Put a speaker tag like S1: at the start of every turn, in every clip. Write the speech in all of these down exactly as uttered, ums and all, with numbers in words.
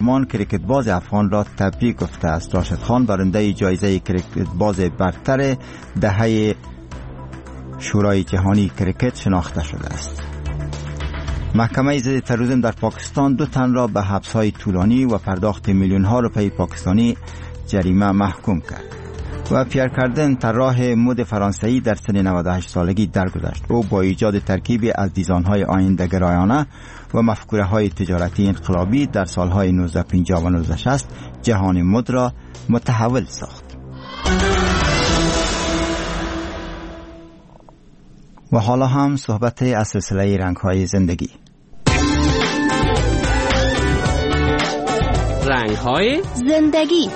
S1: رحمان کریکت باز افغان را تبریک گفته است. راشد خان برنده جایزه کریکت باز برتر دهه شورای جهانی کریکت شناخته شده است. محکمه ضد تروریسم در پاکستان دو تن را به حبس‌های طولانی و پرداخت میلیون ها روپیه پاکستانی جریمه محکوم کرد. و پییر کاردن طراح مد فرانسوی در سن نود و هشت سالگی درگذشت. او با ایجاد ترکیبی از دیزاین‌های آینده‌گرایانه و مفکوره‌های تجارتی انقلابی در سال‌های نوزده پنجاه و نوزده شصت جهان مد را متحول ساخت. و حالا هم صحبت از سلسله رنگ‌های زندگی.
S2: رنگ‌های
S3: زندگی.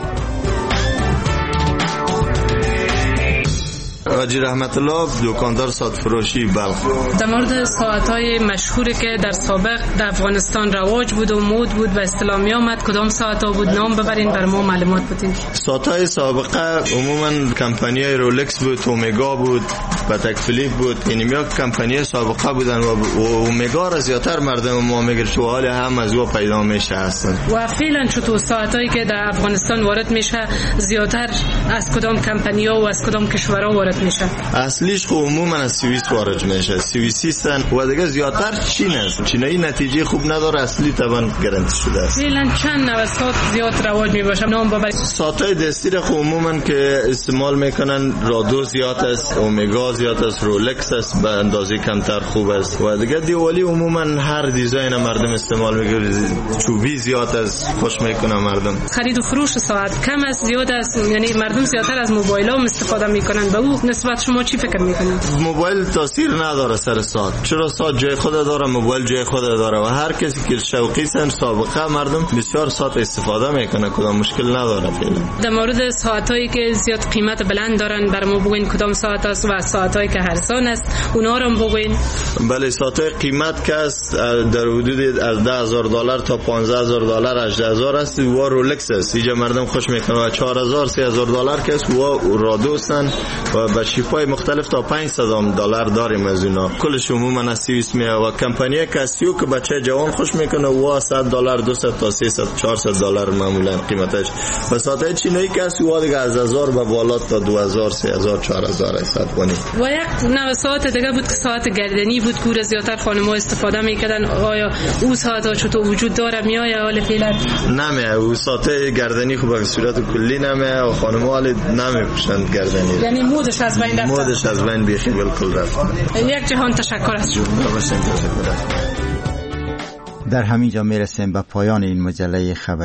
S4: حاجی رحمت الله، دکاندار ساعت فروشی بلخ.
S5: در مورد ساعت‌های مشهوری که در سابق در افغانستان رواج بود و مد بود و اسلامی آمد، کدام ساعت‌ها بود؟ نام ببرین بر ما معلومات بدین.
S4: ساعت‌های سابقه عموما کمپانی‌های رولکس بود، اومگا بود، پاتک فیلیپ بود. اینیا کمپانی‌های سابقه بودن و اومگا را زیاتر مردم ما میگن تو حال هم از او پیدا میشه هستن.
S5: و فعلا چطور ساعت‌هایی که در افغانستان وارد میشه زیاتر از کدام کمپانی‌ها و از کدام کشورها وارد میشه؟
S4: اصلیش خب عموما از سوئیس وارد میشه. سوئیسی هستن و دیگه زیاتر چین است. چینایی نتیجه خوب نداره، اصلی طبعا گارانتی شده است.
S5: فعلا چند نوع ساعت زیاد رواج میباشه؟ نام ببرید.
S4: ساعت‌های دستی را خب عموما که استعمال میکنن رادو زیاد است، اومگا زیاد است، رولکس است به اندازه کمتر خوب است. و دیگه دیوالی عموما هر دیزاین مردم استعمال میکنه. چوبی زیاد است، خوش میکنه مردم.
S5: خرید و فروش ساعت کم است زیاد است، یعنی مردم زیاتر از موبایل ها استفاده میکنن. به او نسبت شما چی فکر میکنید؟
S4: موبایل تاثیر نداره سر ساعت، چرا ساعت جای خود داره، موبایل جای خود داره و هر کسی که شوقی سن سابقه مردم بسیار ساعت استفاده میکنه، کدام مشکل نداره. فعلا
S5: در مورد ساعتایی که زیاد قیمت بلند دارن برام بگوین کدام ساعت است و ساعتایی که ارزان است اونا رو بگوین.
S4: بله، ساعتای قیمت که است در حدود از ده هزار دلار تا پانزده هزار دلار، هجده هزار است و رولکس است. اینجا مردم خوش میکنه و چهار هزار سه هزار دلار که است و رادوسن و با شیپای مختلف تا پانصد دلار داریم از اینا. کلش عموما از سوئیس میاد و کمپانی کاسیو که بچه جوان خوش میکنه و صد دلار دویست تا سیصد چهارصد دلار معمولا قیمتش. و ساعت چینی کاسیو دیگه از هزار به بالا تا دو هزار سه هزار چهار هزار است کنی.
S5: و یک نوع ساعت دیگه بود که ساعت گردنی بود که زیاتر خانم‌ها استفاده میکردن. آیا او ساعت چطور وجود داره؟ میآید حال فعلا؟
S4: نمیه. او ساعت گردنی خوب به صورت کلی نمیه و خانم‌ها حال نمیپوشند گردنی.
S5: یعنی مودش از بین رفت.
S4: مودش از بین بیخی بالکل رفت.
S5: یک جهان تشکر از شما.
S1: در همین جا میرسیم به پایان این مجله خبری.